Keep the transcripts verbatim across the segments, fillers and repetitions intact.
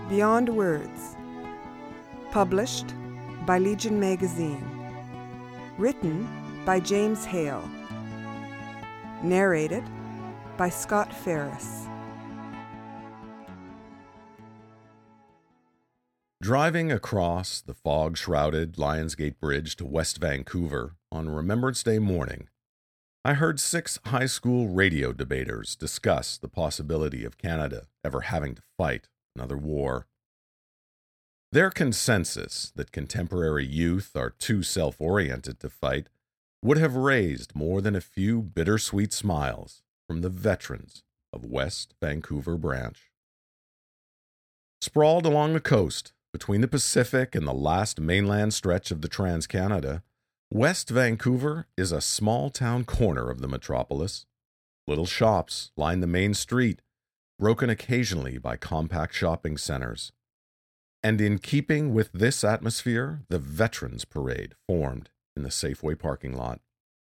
Beyond Words. Published by Legion Magazine. Written by James Hale. Narrated by Scott Ferris. Driving across the fog-shrouded Lionsgate Bridge to West Vancouver on Remembrance Day morning, I heard six high school radio debaters discuss the possibility of Canada ever having to fight another war. Their consensus that contemporary youth are too self-oriented to fight would have raised more than a few bittersweet smiles from the veterans of West Vancouver Branch. Sprawled along the coast, between the Pacific and the last mainland stretch of the Trans-Canada, West Vancouver is a small-town corner of the metropolis. Little shops line the main street, broken occasionally by compact shopping centers. And in keeping with this atmosphere, the Veterans Parade formed in the Safeway parking lot.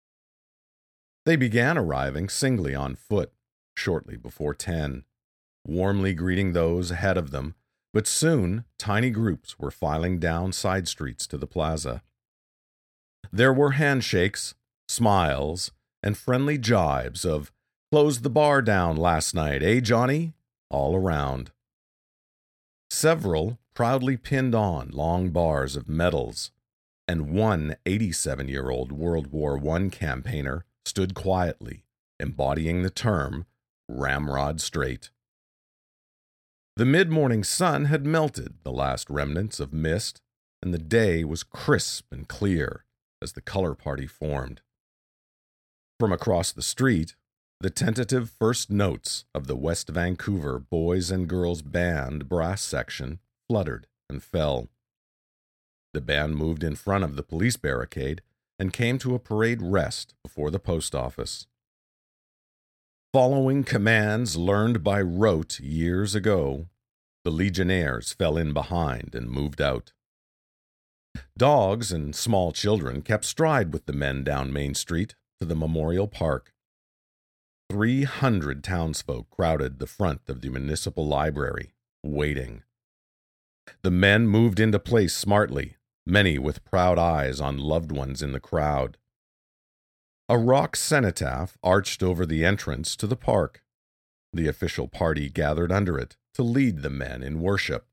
They began arriving singly on foot, shortly before ten, warmly greeting those ahead of them, but soon tiny groups were filing down side streets to the plaza. There were handshakes, smiles, and friendly jibes of, "Closed the bar down last night, eh, Johnny?" all around. Several proudly pinned on long bars of medals, and one eighty-seven-year-old World War One campaigner stood quietly, embodying the term ramrod straight. The mid-morning sun had melted the last remnants of mist, and the day was crisp and clear as the color party formed. From across the street, the tentative first notes of the West Vancouver Boys and Girls Band brass section fluttered and fell. The band moved in front of the police barricade and came to a parade rest before the post office. Following commands learned by rote years ago, the Legionnaires fell in behind and moved out. Dogs and small children kept stride with the men down Main Street to the Memorial Park. Three hundred townsfolk crowded the front of the municipal library, waiting. The men moved into place smartly, many with proud eyes on loved ones in the crowd. A rock cenotaph arched over the entrance to the park. The official party gathered under it to lead the men in worship.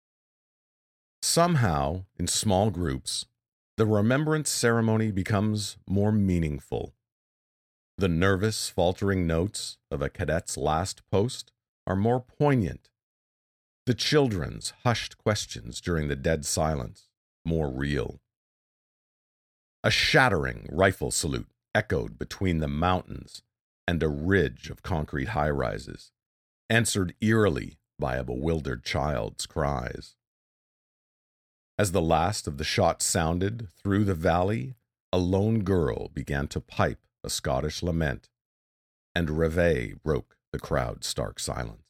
Somehow, in small groups, the remembrance ceremony becomes more meaningful. The nervous, faltering notes of a cadet's last post are more poignant. The children's hushed questions during the dead silence more real. A shattering rifle salute echoed between the mountains and a ridge of concrete high-rises, answered eerily by a bewildered child's cries. As the last of the shots sounded through the valley, a lone girl began to pipe a Scottish lament, and reveille broke the crowd's stark silence.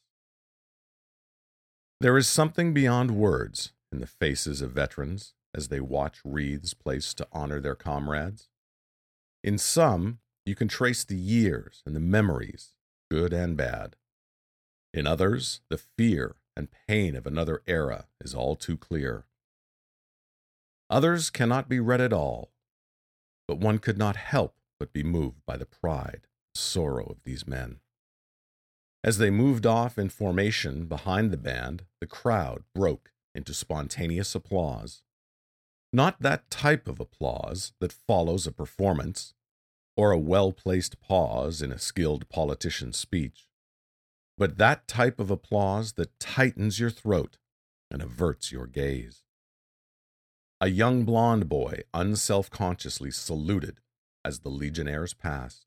There is something beyond words in the faces of veterans as they watch wreaths placed to honor their comrades. In some, you can trace the years and the memories, good and bad. In others, the fear and pain of another era is all too clear. Others cannot be read at all, but one could not help but be moved by the pride and sorrow of these men. As they moved off in formation behind the band, the crowd broke into spontaneous applause. Not that type of applause that follows a performance or a well-placed pause in a skilled politician's speech, but that type of applause that tightens your throat and averts your gaze. A young blonde boy unself-consciously saluted as the Legionnaires passed.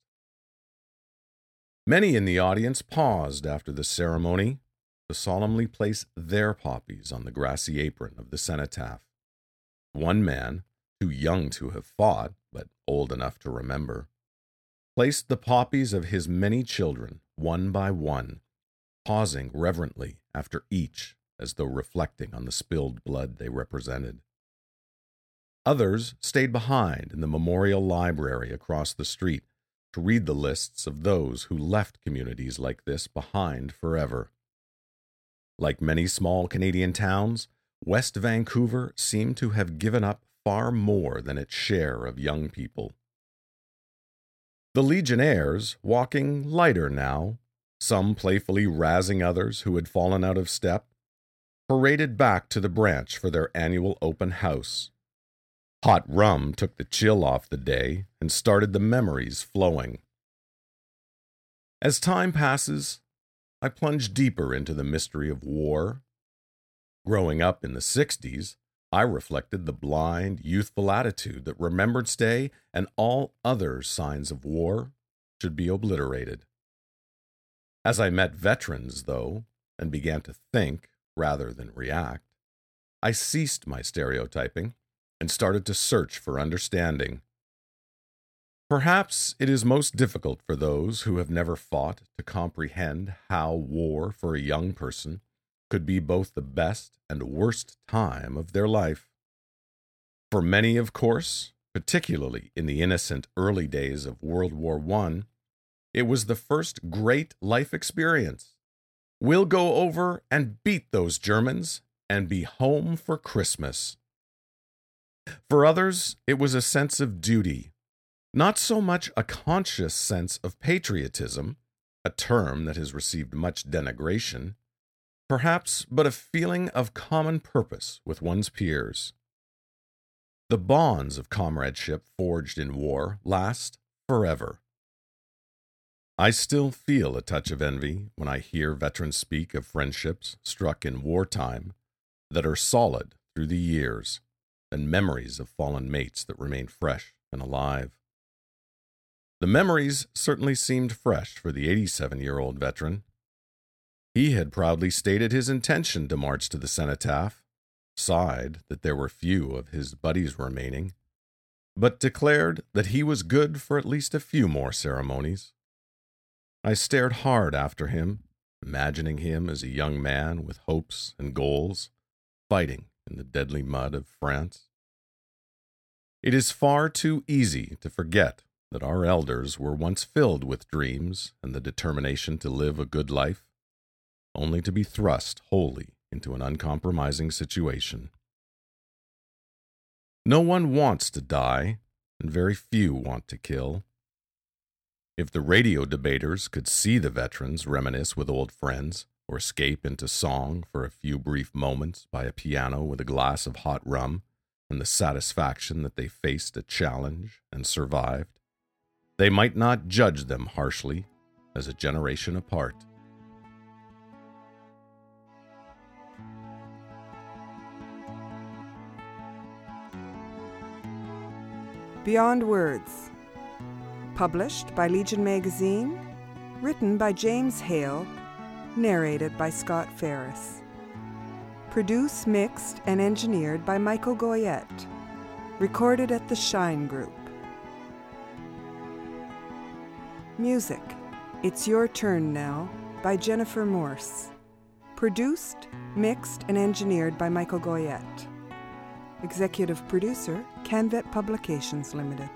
Many in the audience paused after the ceremony to solemnly place their poppies on the grassy apron of the cenotaph. One man, too young to have fought, but old enough to remember, placed the poppies of his many children, one by one, pausing reverently after each as though reflecting on the spilled blood they represented. Others stayed behind in the memorial library across the street to read the lists of those who left communities like this behind forever. Like many small Canadian towns, West Vancouver seemed to have given up far more than its share of young people. The Legionnaires, walking lighter now, some playfully razzing others who had fallen out of step, paraded back to the branch for their annual open house. Hot rum took the chill off the day and started the memories flowing. As time passes, I plunge deeper into the mystery of war. Growing up in the sixties, I reflected the blind, youthful attitude that Remembrance Day and all other signs of war should be obliterated. As I met veterans, though, and began to think rather than react, I ceased my stereotyping and started to search for understanding. Perhaps it is most difficult for those who have never fought to comprehend how war for a young person could be both the best and worst time of their life. For many, of course, particularly in the innocent early days of World War One, it was the first great life experience. We'll go over and beat those Germans and be home for Christmas. For others, it was a sense of duty, not so much a conscious sense of patriotism, a term that has received much denigration, perhaps, but a feeling of common purpose with one's peers. The bonds of comradeship forged in war last forever. I still feel a touch of envy when I hear veterans speak of friendships struck in wartime that are solid through the years, and memories of fallen mates that remain fresh and alive. The memories certainly seemed fresh for the eighty-seven-year-old veteran. He had proudly stated his intention to march to the cenotaph, sighed that there were few of his buddies remaining, but declared that he was good for at least a few more ceremonies. I stared hard after him, imagining him as a young man with hopes and goals, fighting in the deadly mud of France. It is far too easy to forget that our elders were once filled with dreams and the determination to live a good life, only to be thrust wholly into an uncompromising situation. No one wants to die, and very few want to kill. If the radio debaters could see the veterans reminisce with old friends, or escape into song for a few brief moments by a piano with a glass of hot rum, and the satisfaction that they faced a challenge and survived, they might not judge them harshly as a generation apart. Beyond Words. Published by Legion Magazine. Written by James Hale. Narrated by Scott Ferris. Produced, mixed, and engineered by Michael Goyette. Recorded at the Shine Group. Music, It's Your Turn Now, by Jennifer Morse. Produced, mixed, and engineered by Michael Goyette. Executive producer, Canvet Publications Limited.